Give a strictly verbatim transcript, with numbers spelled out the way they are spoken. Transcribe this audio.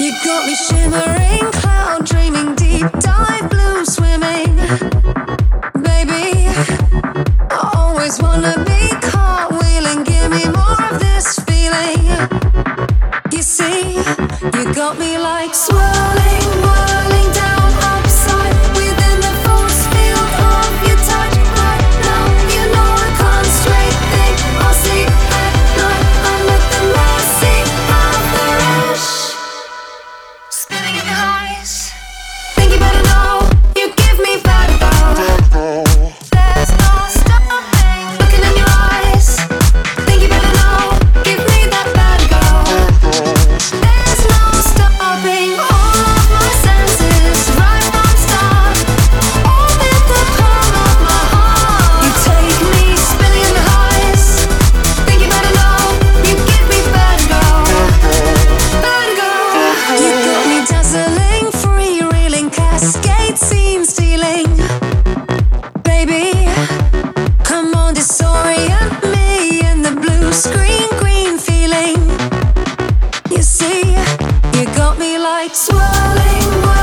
You got me shimmering, cloud dreaming, deep dive, blue swimming. Baby, I always wanna be cartwheeling. Give me more of this feeling. You see, you got me like swirling, whirling down upside within the force field of your touch. Right now, you know I can't straight think or see at night. I'm at the mercy of the rush. Spinning in your eyes. Think you better know. You give me vertigo. There's no stopping. Looking in your eyes. Think you better know. Give me that vertigo. There's no stopping. All of my senses, right from start. All in the palm of my heart. You take me spinning in the highs. Think you better know. You give me vertigo. Vertigo. You got me dazzling, free-reeling, cascade scene stealing. Baby, come on, disorient me in the blue screen green feeling. You see, you got me like swirling.